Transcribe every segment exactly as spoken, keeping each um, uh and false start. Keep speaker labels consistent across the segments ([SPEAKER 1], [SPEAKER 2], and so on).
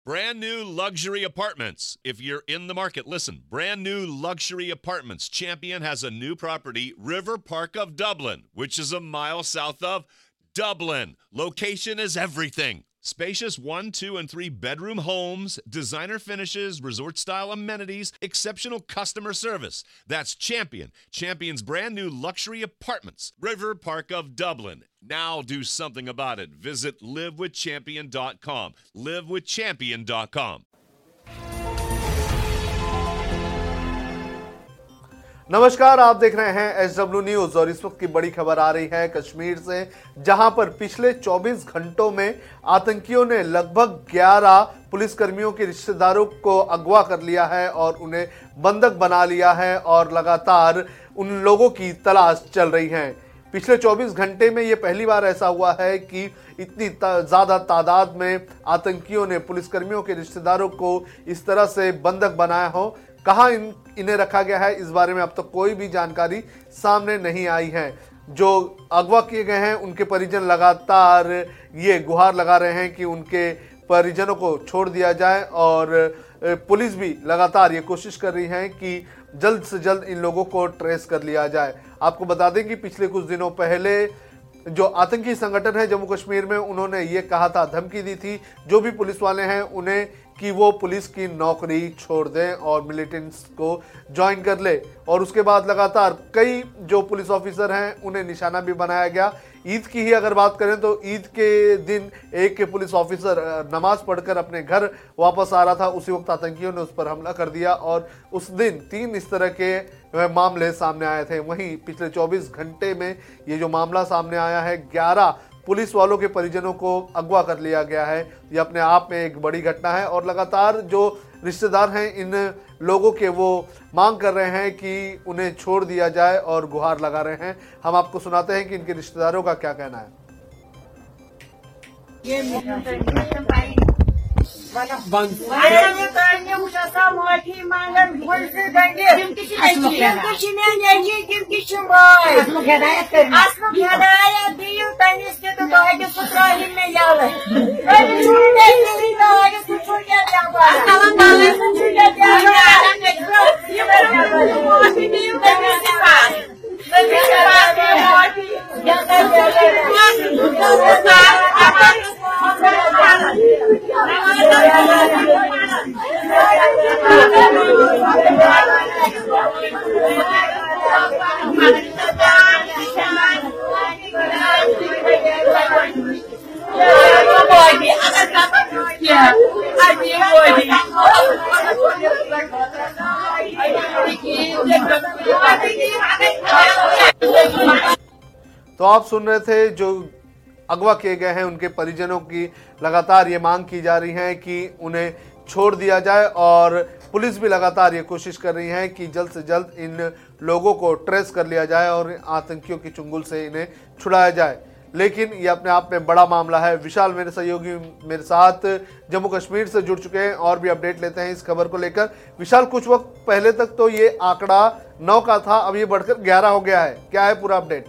[SPEAKER 1] Brand new luxury apartments. If you're in the market, listen. Brand new luxury apartments. Champion has a new property, River Park of Dublin, which is a mile south of Dublin. Location is everything. Spacious one, two, and three bedroom homes, designer finishes, resort-style amenities, exceptional customer service. That's Champion. Champion's brand new luxury apartments, River Park of Dublin. Now do something about it. Visit live with champion dot com. live with champion dot com.
[SPEAKER 2] नमस्कार, आप देख रहे हैं S W news और इस वक्त की बड़ी खबर आ रही है कश्मीर से, जहां पर पिछले चौबीस घंटों में आतंकियों ने लगभग ग्यारह पुलिसकर्मियों के रिश्तेदारों को अगवा कर लिया है और उन्हें बंधक बना लिया है और लगातार उन लोगों की तलाश चल रही है। पिछले चौबीस घंटे में यह पहली बार ऐसा हुआ है कि इतनी ज्यादा तादाद में आतंकियों ने पुलिसकर्मियों के रिश्तेदारों को इस तरह से बंधक बनाया हो। कहां इन इन्हें रखा गया है, इस बारे में अब तक तो कोई भी जानकारी सामने नहीं आई है। जो अगवा किए गए हैं उनके परिजन लगातार ये गुहार लगा रहे हैं कि उनके परिजनों को छोड़ दिया जाए और पुलिस भी लगातार ये कोशिश कर रही है कि जल्द से जल्द इन लोगों को ट्रेस कर लिया जाए। आपको बता दें कि पिछले कुछ दिनों पहले जो आतंकी संगठन है जम्मू कश्मीर में, उन्होंने ये कहा था, धमकी दी थी जो भी पुलिस वाले हैं उन्हें कि वो पुलिस की नौकरी छोड़ दें और मिलिटेंट्स को ज्वाइन कर ले। और उसके बाद लगातार कई जो पुलिस ऑफिसर हैं उन्हें निशाना भी बनाया गया। ईद की ही अगर बात करें तो ईद के दिन एक पुलिस ऑफिसर नमाज पढ़कर अपने घर वापस आ रहा था, उसी वक्त आतंकियों ने उस पर हमला कर दिया और उस दिन तीन इस तरह के मामले सामने आए थे। वहीं पिछले चौबीस घंटे में ये जो मामला सामने आया है, ग्यारह पुलिस वालों के परिजनों को अगवा कर लिया गया है। ये अपने आप में एक बड़ी घटना है और लगातार जो रिश्तेदार हैं इन लोगों के वो मांग कर रहे हैं कि उन्हें छोड़ दिया जाए और गुहार लगा रहे हैं। हम आपको सुनाते हैं कि इनके रिश्तेदारों का क्या कहना है। तो आप सुन रहे थे जो अगवा किए गए हैं उनके परिजनों की लगातार ये मांग की जा रही है कि उन्हें छोड़ दिया जाए और पुलिस भी लगातार ये कोशिश कर रही है कि जल्द से जल्द इन लोगों को ट्रेस कर लिया जाए और आतंकियों की चुंगल से इन्हें छुड़ाया जाए। लेकिन ये अपने आप में बड़ा मामला है। विशाल मेरे सहयोगी मेरे साथ जम्मू कश्मीर से जुड़ चुके हैं और भी अपडेट लेते हैं इस खबर को लेकर। विशाल, कुछ वक्त पहले तक तो ये आंकड़ा नौ का था, अब ये बढ़कर ग्यारह हो गया है, क्या है पूरा अपडेट?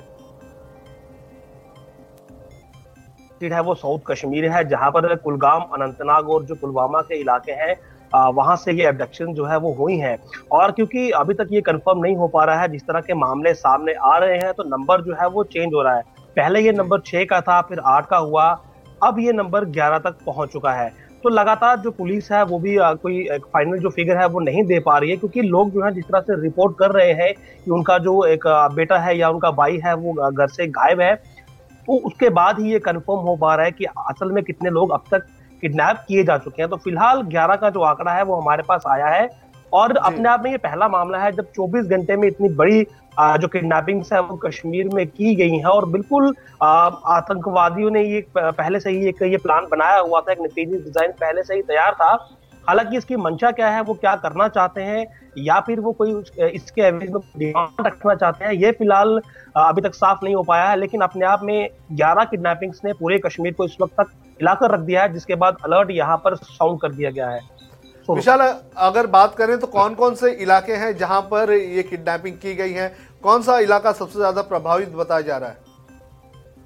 [SPEAKER 3] है वो साउथ कश्मीर है, जहां पर कुलगाम, अनंतनाग और जो पुलवामा के इलाके हैं वहां से ये एब्डक्शन जो है वो हुई है। और क्योंकि अभी तक ये कंफर्म नहीं हो पा रहा है, जिस तरह के मामले सामने आ रहे हैं, तो नंबर जो है वो चेंज हो रहा है। पहले ये नंबर छह का था, फिर आठ का हुआ, अब ये नंबर ग्यारह तक पहुंच चुका है। तो लगातार जो पुलिस है वो भी कोई फाइनल जो फिगर है वो नहीं दे पा रही है, क्योंकि लोग जो है जिस तरह से रिपोर्ट कर रहे हैं कि उनका जो एक बेटा है या उनका भाई है वो घर से गायब है, तो उसके बाद ही ये कंफर्म हो पा रहा है कि असल में कितने लोग अब तक किडनैप किए जा चुके हैं। तो फिलहाल ग्यारह का जो आंकड़ा है वो हमारे पास आया है और अपने आप में ये पहला मामला है जब चौबीस घंटे में इतनी बड़ी जो किडनैपिंग्स है वो कश्मीर में की गई है। और बिल्कुल आतंकवादियों ने ये पहले से ही एक ये प्लान बनाया हुआ था, एक नतीजे डिजाइन पहले से ही तैयार था। हालांकि इसकी मंशा क्या है, वो क्या करना चाहते हैं या फिर वो कोई इसके एवज में डिमांड रखना चाहते हैं, ये फिलहाल अभी तक साफ नहीं हो पाया है। लेकिन अपने आप में ग्यारह किडनैपिंग्स ने पूरे कश्मीर को इस वक्त तक हिलाकर रख दिया है, जिसके बाद अलर्ट यहाँ पर साउंड कर दिया गया है। तो
[SPEAKER 2] विशाल, अगर बात करें तो कौन कौन से इलाके हैं जहां पर ये किडनैपिंग की गई है, कौन सा इलाका सबसे ज्यादा प्रभावित बताया जा रहा है?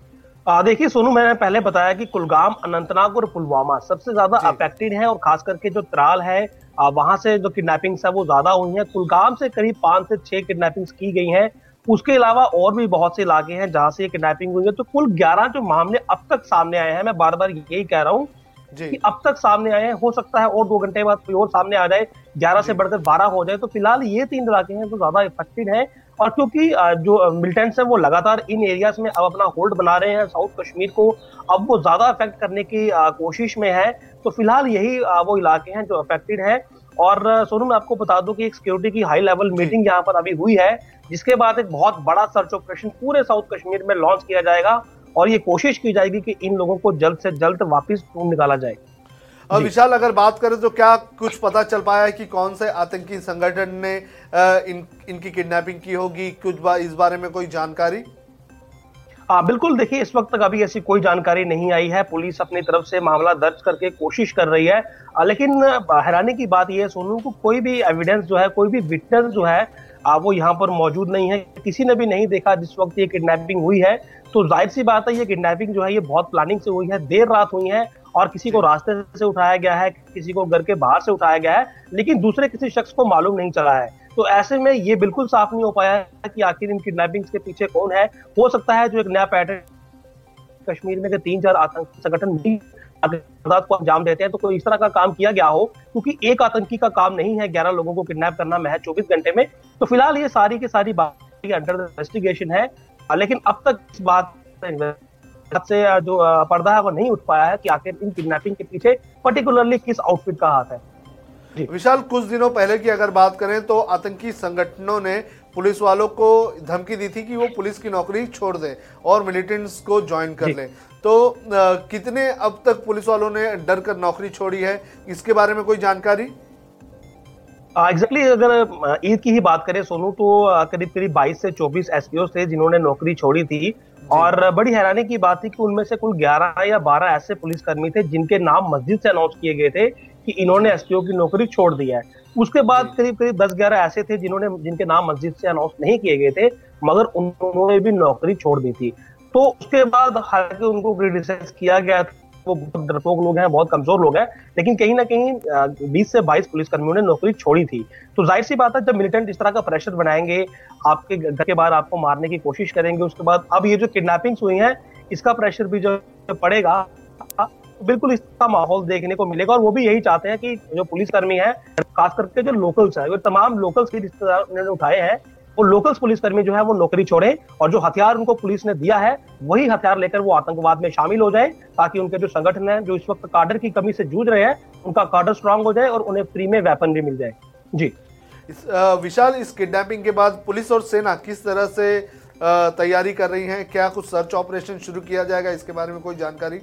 [SPEAKER 3] आ, देखिए सोनू, मैंने पहले बताया कि कुलगाम, अनंतनाग और पुलवामा सबसे ज्यादा
[SPEAKER 2] जी।
[SPEAKER 3] अफेक्टेड है, और खास करके जो त्राल है वहां से जो किडनैपिंग्स है वो ज्यादा हुई हैं। कुलगाम से करीब पांच से छह किडनैपिंग्स की गई हैं। उसके अलावा और भी बहुत से इलाके हैं जहां से ये किडनैपिंग हुई है। तो कुल ग्यारह जो मामले अब तक सामने आए हैं, मैं बार बार यही कह रहा हूँ
[SPEAKER 2] जी।
[SPEAKER 3] कि अब तक सामने आए हैं, हो सकता है और दो घंटे बाद कोई और सामने आ जाए, ग्यारह से बढ़कर बारह हो जाए। तो फिलहाल ये तीन इलाके हैं जो ज्यादा इफेक्टेड हैं। और क्योंकि जो मिलिटेंट्स हैं वो लगातार इन एरियाज में अब अपना होल्ड बना रहे हैं, साउथ कश्मीर को अब वो ज्यादा अफेक्ट करने की कोशिश में है। तो फिलहाल यही वो इलाके हैं जो अफेक्टेड हैं। और सोनू, मैं आपको बता दूं कि एक सिक्योरिटी की हाई लेवल मीटिंग यहाँ पर अभी हुई है, जिसके बाद एक बहुत बड़ा सर्च ऑपरेशन पूरे साउथ कश्मीर में लॉन्च किया जाएगा, और ये कोशिश की जाएगी कि इन लोगों को जल्द से जल्द वापस ढूंढ निकाला जाए।
[SPEAKER 2] और विशाल, अगर बात करें तो क्या कुछ पता चल पाया है कि कौन से आतंकी संगठन ने इन इनकी किडनैपिंग की होगी? कुछ बा, इस बारे में कोई जानकारी?
[SPEAKER 3] आ, बिल्कुल, देखिए इस वक्त तक अभी ऐसी कोई जानकारी नहीं आई है। पुलिस अपनी तरफ से मामला दर्ज करके कोशिश कर रही है, आ, लेकिन हैरानी की बात यह है सोनू को, कोई भी एविडेंस जो है, कोई भी विटनेस जो है आ, वो यहाँ पर मौजूद नहीं है। किसी ने भी नहीं देखा जिस वक्त ये किडनैपिंग हुई है। तो जाहिर सी बात है ये किडनैपिंग जो है ये बहुत प्लानिंग से हुई है, देर रात हुई है, और किसी को रास्ते से उठाया गया है, किसी को घर के बाहर से उठाया गया है, लेकिन दूसरे किसी शख्स को मालूम नहीं चला है। तो ऐसे में ये बिल्कुल साफ नहीं हो पाया है कि आखिर इन किडनैपिंग्स के पीछे कौन है। हो सकता है जो एक नया पैटर्न कश्मीर में तीन चार आतंकी संगठन को अंजाम देते हैं, तो कोई इस तरह का काम किया गया हो, क्योंकि एक आतंकी का काम नहीं है ग्यारह लोगों को किडनैप करना महज चौबीस घंटे में। तो फिलहाल ये सारी की सारी बात अंडर इन्वेस्टिगेशन है, लेकिन अब तक इस बात से जो पर्दा है वो नहीं उठ पाया है कि आखिर इन किडनैपिंग के पीछे पर्टिकुलरली किस आउटफिट का हाथ है।
[SPEAKER 2] विशाल, कुछ दिनों पहले की अगर बात करें तो आतंकी संगठनों ने पुलिस वालों को धमकी दी थी कि वो पुलिस की नौकरी छोड़ दें और मिलिटेंट्स को ज्वाइन कर लें। तो आ, कितने अब तक पुलिस वालों ने डर कर नौकरी छोड़ी है, इसके बारे में कोई जानकारी?
[SPEAKER 3] एग्जैक्टली uh, exactly, अगर ईद की ही बात करें सोनू, तो करीब करीब बाईस से चौबीस एसपीओ थे जिन्होंने नौकरी छोड़ी थी। और बड़ी हैरानी की बात थी कि उनमें से कुल ग्यारह या बारह ऐसे पुलिसकर्मी थे जिनके नाम मस्जिद से अनाउंस किए गए थे कि इन्होंने एसपीओ की नौकरी छोड़ दी है। उसके बाद करीब करीब दस ग्यारह ऐसे थे जिन्होंने जिनके नाम मस्जिद से अनाउंस नहीं किए गए थे, मगर उन्होंने भी नौकरी छोड़ दी थी। तो उसके बाद हालांकि उनको क्रिटिसाइज किया गया, वो बहुत डरपोक लोग हैं, बहुत कमजोर लोग हैं, लेकिन कहीं ना कहीं बीस से बाईस पुलिसकर्मियों ने नौकरी छोड़ी थी। तो जाहिर सी बात है, जब मिलिटेंट इस तरह का प्रेशर बनाएंगे, आपके घर के बाहर आपको मारने की कोशिश करेंगे, उसके बाद अब ये जो किडनैपिंग्स हुई हैं इसका प्रेशर भी जो पड़ेगा, बिल्कुल इसका माहौल देखने को मिलेगा। और वो भी यही चाहते हैं कि जो पुलिसकर्मी है, खास करके जो लोकल्स है, वो तमाम लोकल्स के रिश्तेदार उन्होंने उठाए हैं, वो लोकल्स पुलिसकर्मी जो है वो नौकरी छोड़े, और जो हथियार उनको पुलिस ने दिया है वही हथियार लेकर वो आतंकवाद में शामिल हो जाए, ताकि उनके जो संगठन है जो इस वक्त काडर की कमी से जूझ रहे हैं, उनका काडर स्ट्रांग हो जाए और उन्हें फ्री में वेपन भी मिल जाए। जी
[SPEAKER 2] इस, आ, विशाल, इस किडनैपिंग के बाद पुलिस और सेना किस तरह से आ, तैयारी कर रही हैं? क्या कुछ सर्च ऑपरेशन शुरू किया जाएगा, इसके बारे में कोई जानकारी?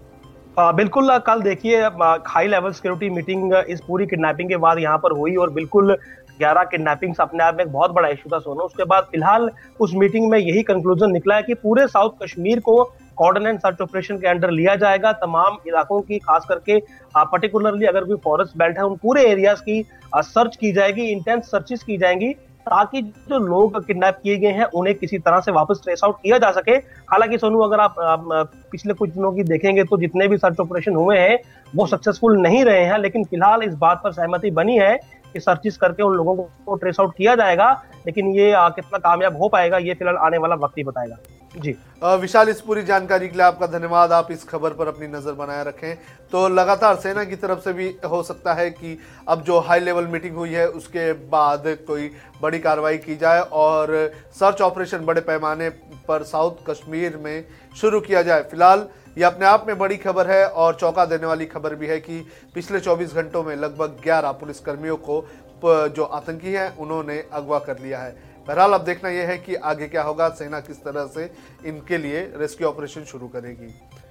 [SPEAKER 3] आ, बिल्कुल, कल देखिए हाई लेवल सिक्योरिटी मीटिंग इस पूरी किडनैपिंग के बाद यहाँ पर हुई, और बिल्कुल ग्यारह किडनैपिंग्स अपने आप में एक बहुत बड़ा इशू था सोना। उसके बाद फिलहाल उस मीटिंग में यही कंक्लूजन निकला है कि पूरे साउथ कश्मीर को कॉर्डन एंड सर्च ऑपरेशन के अंडर लिया जाएगा। तमाम इलाकों की, खास करके पर्टिकुलरली अगर कोई फॉरेस्ट बेल्ट है, उन पूरे एरियाज की सर्च की जाएगी, इंटेंस सर्चेस की जाएंगी, ताकि जो लोग किडनैप किए गए हैं उन्हें किसी तरह से वापस ट्रेस आउट किया जा सके। हालांकि सोनू, अगर आप, आप पिछले कुछ दिनों की देखेंगे तो जितने भी सर्च ऑपरेशन हुए हैं वो सक्सेसफुल नहीं रहे हैं, लेकिन फिलहाल इस बात पर सहमति बनी है कि सर्चेस करके उन लोगों को ट्रेस आउट किया जाएगा, लेकिन ये आ, कितना कामयाब हो पाएगा ये फिलहाल आने वाला वक्त ही बताएगा। जी
[SPEAKER 2] विशाल, इस पूरी जानकारी के लिए आपका धन्यवाद। आप इस खबर पर अपनी नजर बनाए रखें। तो लगातार सेना की तरफ से भी हो सकता है कि अब जो हाई लेवल मीटिंग हुई है उसके बाद कोई बड़ी कार्रवाई की जाए और सर्च ऑपरेशन बड़े पैमाने पर साउथ कश्मीर में शुरू किया जाए। फिलहाल ये अपने आप में बड़ी खबर है और चौंका देने वाली खबर भी है कि पिछले चौबीस घंटों में लगभग ग्यारह पुलिसकर्मियों को जो आतंकी हैं उन्होंने अगवा कर लिया है। बहरहाल अब देखना यह है कि आगे क्या होगा, सेना किस तरह से इनके लिए रेस्क्यू ऑपरेशन शुरू करेगी।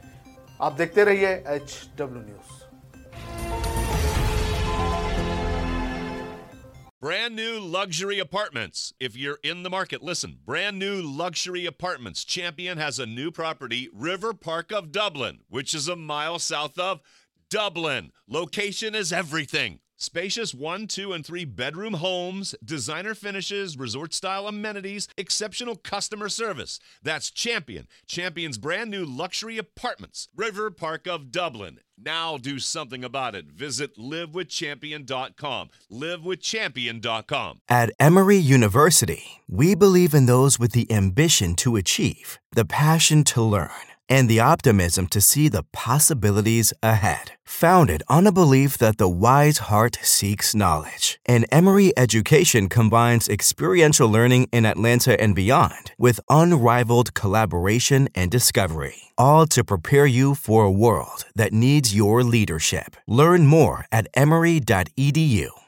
[SPEAKER 2] आप देखते रहिए H W news.
[SPEAKER 1] Brand new luxury apartments. If you're in the market, listen. Brand new luxury apartments. Champion has a new property, River Park of Dublin, which is a mile south of Dublin. Location is everything. Spacious one, two, and three bedroom homes, designer finishes, resort-style amenities, exceptional customer service. That's Champion. Champion's brand new luxury apartments. River Park of Dublin. Now do something about it. Visit live with champion dot com. live with champion dot com.
[SPEAKER 4] At Emory University, we believe in those with the ambition to achieve, the passion to learn, and the optimism to see the possibilities ahead. Founded on a belief that the wise heart seeks knowledge, and Emory education combines experiential learning in Atlanta and beyond with unrivaled collaboration and discovery, all to prepare you for a world that needs your leadership. Learn more at emory dot e d u.